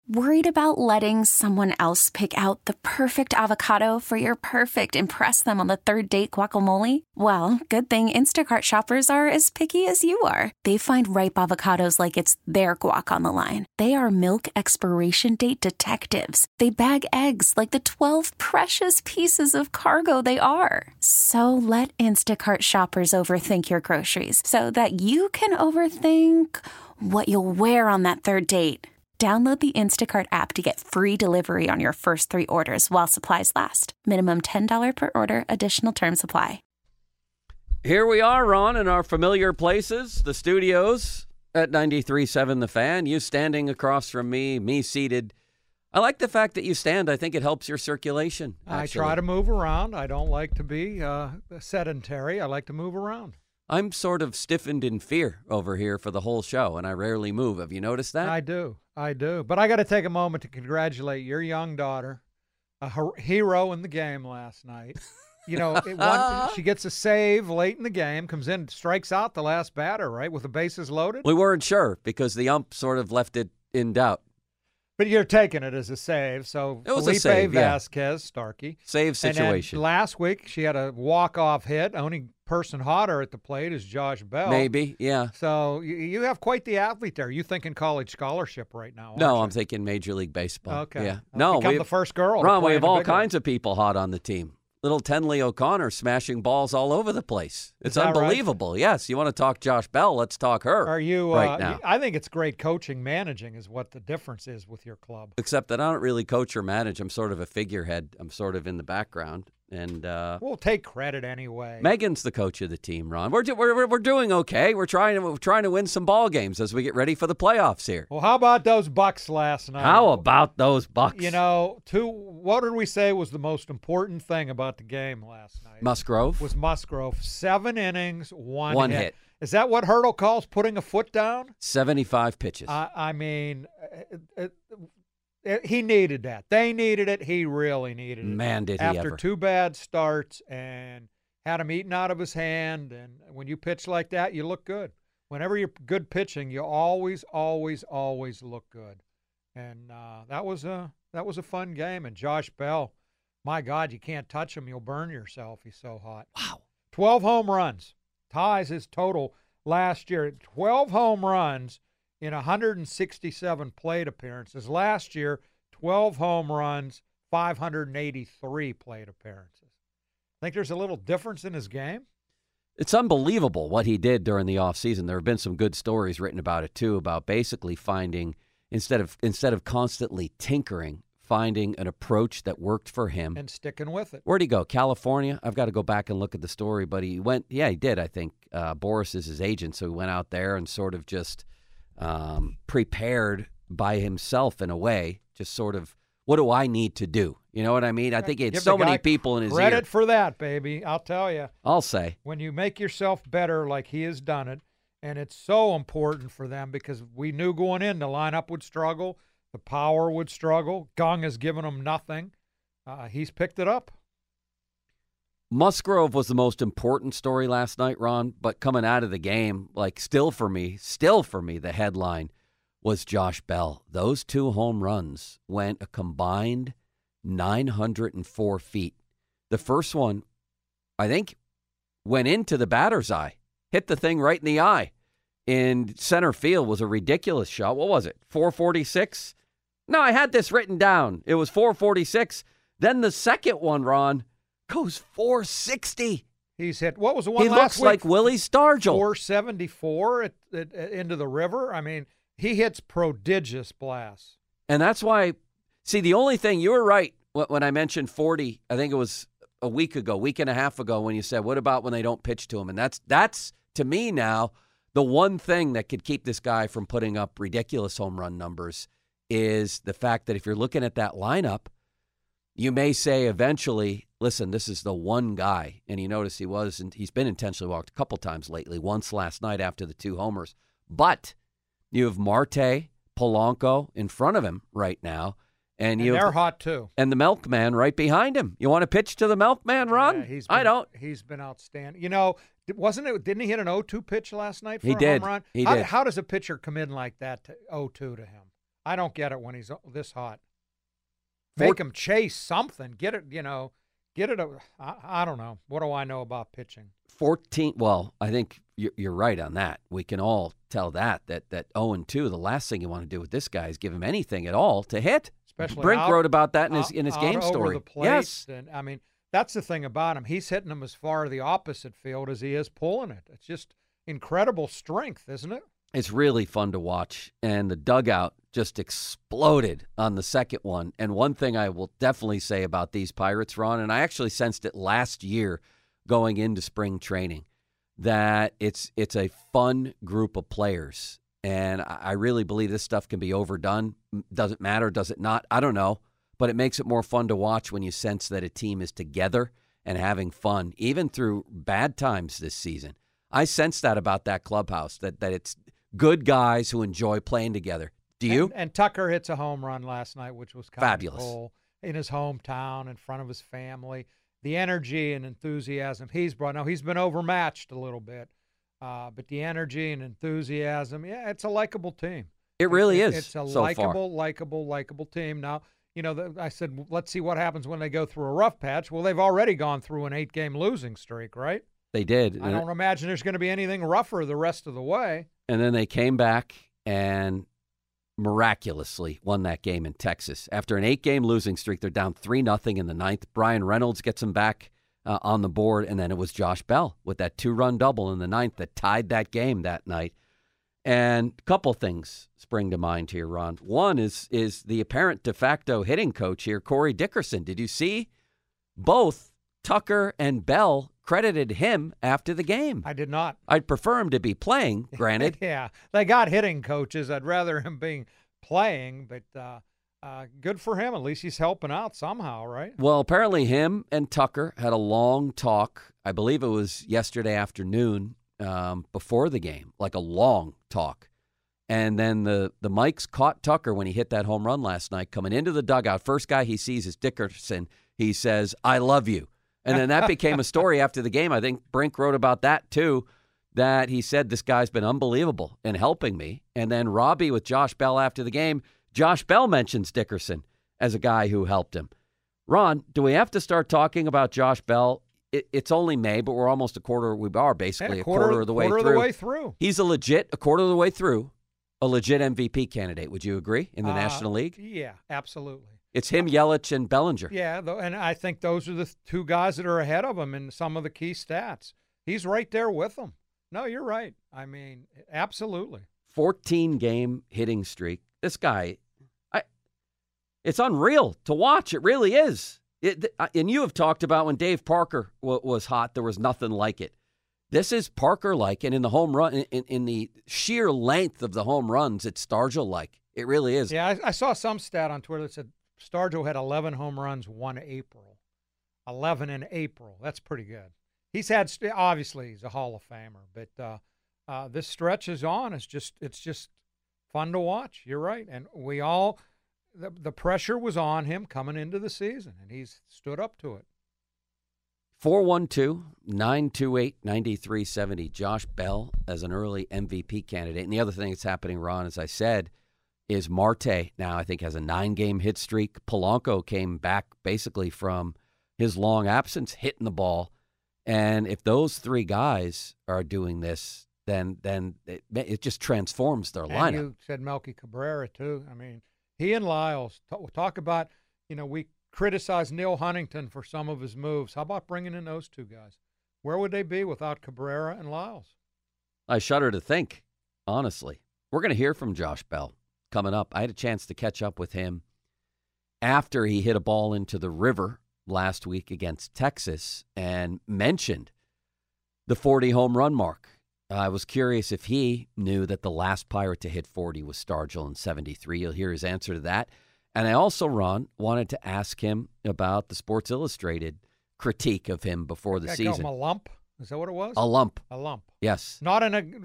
Worried about letting someone else pick out the perfect avocado for your perfect impress them on the third date guacamole? Well, good thing Instacart shoppers are as picky as you are. They find ripe avocados like it's their guac on the line. They are milk expiration date detectives. They bag eggs like the 12 precious pieces of cargo they are. So let Instacart shoppers overthink your groceries so that you can overthink what you'll wear on that third date. Download the Instacart app to get free delivery on your first 3 orders while supplies last. Minimum $10 per order. Additional terms apply. Here we are, Ron, in our familiar places, the studios at 93.7 The Fan. You standing across from me seated. I like the fact that you stand. I think it helps your circulation, actually. I try to move around. I don't like to be sedentary. I like to move around. I'm sort of stiffened in fear over here for the whole show, and I rarely move. Have you noticed that? I do. But I got to take a moment to congratulate your young daughter, a hero in the game last night. You know, she gets a save late in the game, comes in, strikes out the last batter, right, with the bases loaded. We weren't sure because the ump sort of left it in doubt. But you're taking it as a save, so it was Felipe a save, Vasquez, Starkey. Save situation. And then last week, she had a walk-off hit. Only person hotter at the plate is Josh Bell. Maybe, yeah. So you have quite the athlete there. You thinking college scholarship right now, aren't No, you? I'm thinking Major League Baseball. Okay. Yeah. No, become the first girl. Ron, we have all kinds of people hot on the team. Little Tenley O'Connor smashing balls all over the place. It's unbelievable. Right? Yes, you want to talk Josh Bell, let's talk her. Are you right now. I think it's great coaching, managing is what the difference is with your club. Except that I don't really coach or manage. I'm sort of a figurehead. I'm sort of in the background. And we'll take credit anyway. Megan's the coach of the team, Ron. We're doing okay. We're trying to win some ball games as we get ready for the playoffs here. Well, how about those Bucks last night? How about those Bucks? You know, what did we say was the most important thing about the game last night? Musgrove. 7 innings, one hit. Is that what Hurdle calls putting a foot down? 75 pitches. I mean, he needed that. They needed it. He really needed it. Man, did he ever. After 2 bad starts and had him eaten out of his hand. And when you pitch like that, you look good. Whenever you're good pitching, you always, always, always look good. And that was a fun game. And Josh Bell, my God, you can't touch him. You'll burn yourself. He's so hot. Wow. 12 home runs. Ties his total last year. 12 home runs in 167 plate appearances. Last year, 12 home runs, 583 plate appearances. Think there's a little difference in his game? It's unbelievable what he did during the offseason. There have been some good stories written about it, too, about basically finding, instead of constantly tinkering, finding an approach that worked for him. And sticking with it. Where'd he go? California? I've got to go back and look at the story, but he went, he did, I think. Boris is his agent, so he went out there and sort of just prepared by himself in a way, just sort of, what do I need to do? You know what I mean? I think he had so many people in his ear. Credit for that, baby. I'll tell you. I'll say. When you make yourself better like he has done it, and it's so important for them because we knew going in the lineup would struggle, the power would struggle. Gung has given them nothing. He's picked it up. Musgrove was the most important story last night, Ron, but coming out of the game, like still for me, the headline was Josh Bell. Those 2 home runs went a combined 904 feet. The first one, I think, went into the batter's eye, hit the thing right in the eye. In center field was a ridiculous shot. What was it, 446? No, I had this written down. It was 446. Then the second one, Ron, goes 460. He's hit, what was the one he last week? He looks like Willie Stargell. 474 into the river. I mean, he hits prodigious blasts. And that's why, see, the only thing, you were right when I mentioned 40, I think it was a week and a half ago when you said, what about when they don't pitch to him? And that's to me now, the one thing that could keep this guy from putting up ridiculous home run numbers is the fact that if you're looking at that lineup, you may say eventually, listen, this is the one guy. And you notice he's been intentionally walked a couple times lately, once last night after the 2 homers. But you have Marte, Polanco in front of him right now. And they're hot, too. And the Milkman right behind him. You want to pitch to the Milkman, Ron? Yeah, I don't. He's been outstanding. You know, didn't he hit an 0-2 pitch last night for a home run? He did. How does a pitcher come in like that to 0-2 to him? I don't get it when he's this hot. Make him chase something. Get it, get it. I don't know. What do I know about pitching? 14. Well, I think you're right on that. We can all tell that 0-2, the last thing you want to do with this guy is give him anything at all to hit. Especially Brink wrote about that in his game over story. The plate. Yes. And, I mean, that's the thing about him. He's hitting them as far the opposite field as he is pulling it. It's just incredible strength, isn't it? It's really fun to watch, and the dugout just exploded on the second one. And one thing I will definitely say about these Pirates, Ron, and I actually sensed it last year going into spring training, that it's a fun group of players. And I really believe this stuff can be overdone. Does it matter? Does it not? I don't know. But it makes it more fun to watch when you sense that a team is together and having fun, even through bad times this season. I sense that about that clubhouse, that it's good guys who enjoy playing together. Do you? And Tucker hits a home run last night, which was kind fabulous. of cool, in his hometown, in front of his family. The energy and enthusiasm he's brought. Now, he's been overmatched a little bit, but the energy and enthusiasm, yeah, it's a likable team. It really is. It's a so likable team. Now, I said, let's see what happens when they go through a rough patch. Well, they've already gone through an 8-game losing streak, right? They did. I don't imagine there's going to be anything rougher the rest of the way. And then they came back and miraculously won that game in Texas. After an 8-game losing streak, they're down 3-0 in the ninth. Brian Reynolds gets them back on the board, and then it was Josh Bell with that 2-run double in the ninth that tied that game that night. And a couple things spring to mind here, Ron. One is the apparent de facto hitting coach here, Corey Dickerson. Did you see both Tucker and Bell credited him after the game? I did not. I'd prefer him to be playing, granted. Yeah, they got hitting coaches. I'd rather him being playing, but good for him. At least he's helping out somehow, right? Well, apparently him and Tucker had a long talk. I believe it was yesterday afternoon before the game, like a long talk. And then the mics caught Tucker when he hit that home run last night coming into the dugout. First guy he sees is Dickerson. He says, "I love you." And then that became a story after the game. I think Brink wrote about that too, that he said, this guy's been unbelievable in helping me. And then Robbie with Josh Bell after the game, Josh Bell mentions Dickerson as a guy who helped him. Ron, do we have to start talking about Josh Bell? It's only May, but we're almost a quarter of the way through. He's a quarter of the way through, a legit MVP candidate. Would you agree in the National League? Yeah, absolutely. It's him, Yelich, and Bellinger. Yeah, and I think those are the two guys that are ahead of him in some of the key stats. He's right there with them. No, you're right. I mean, absolutely. 14-game hitting streak. This guy, it's unreal to watch. It really is. And you have talked about when Dave Parker was hot, there was nothing like it. This is Parker-like, and in the home run, in the sheer length of the home runs, it's Stargell-like. It really is. Yeah, I saw some stat on Twitter that said Stargell had 11 home runs 1 April. 11 in April. That's pretty good. He's had, obviously, he's a Hall of Famer, but this stretch is on. It's just fun to watch. You're right. And we all, the pressure was on him coming into the season, and he's stood up to it. 412-928-9370. Josh Bell as an early MVP candidate. And the other thing that's happening, Ron, as I said, is Marte now I think has a 9-game hit streak. Polanco came back basically from his long absence, hitting the ball. And if those three guys are doing this, then it just transforms their lineup. And you said Melky Cabrera, too. I mean, he and Lyles, talk about, we criticize Neil Huntington for some of his moves. How about bringing in those two guys? Where would they be without Cabrera and Lyles? I shudder to think, honestly. We're going to hear from Josh Bell coming up. I had a chance to catch up with him after he hit a ball into the river last week against Texas and mentioned the 40 home run mark. I was curious if he knew that the last Pirate to hit 40 was Stargell in 73. You'll hear his answer to that. And I also, Ron, wanted to ask him about the Sports Illustrated critique of him before the season. Call him a lump? Is that what it was? A lump. A lump. Yes. Not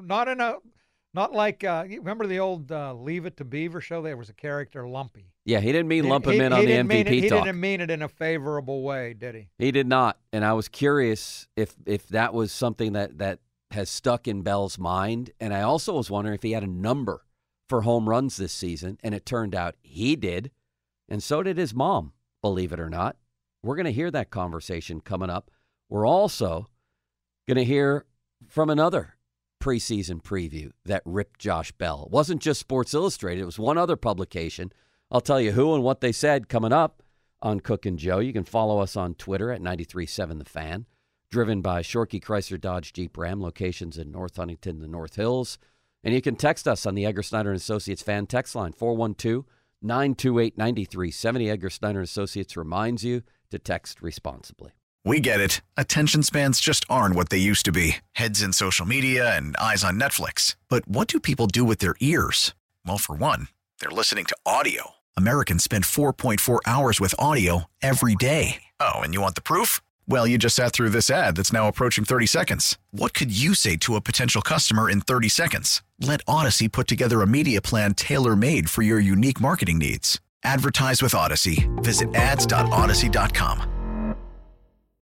like, remember the old Leave It to Beaver show? There was a character, Lumpy. Yeah, he didn't mean lump him in on the MVP talk. He didn't mean it in a favorable way, did he? He did not. And I was curious if that was something that has stuck in Bell's mind. And I also was wondering if he had a number for home runs this season, and it turned out he did, and so did his mom, believe it or not. We're going to hear that conversation coming up. We're also going to hear from another preseason preview that ripped Josh Bell. It wasn't just Sports Illustrated. It was one other publication. I'll tell you who and what they said coming up on Cook and Joe. You can follow us on Twitter at 93.7 The Fan. Driven by Shorkey Chrysler Dodge Jeep Ram, locations in North Huntington, the North Hills. And you can text us on the Edgar Snyder & Associates fan text line, 412-928-9370. Edgar Snyder & Associates reminds you to text responsibly. We get it. Attention spans just aren't what they used to be. Heads in social media and eyes on Netflix. But what do people do with their ears? Well, for one, they're listening to audio. Americans spend 4.4 hours with audio every day. Oh, and you want the proof? Well, you just sat through this ad that's now approaching 30 seconds. What could you say to a potential customer in 30 seconds? Let Odyssey put together a media plan tailor-made for your unique marketing needs. Advertise with Odyssey. Visit ads.odyssey.com.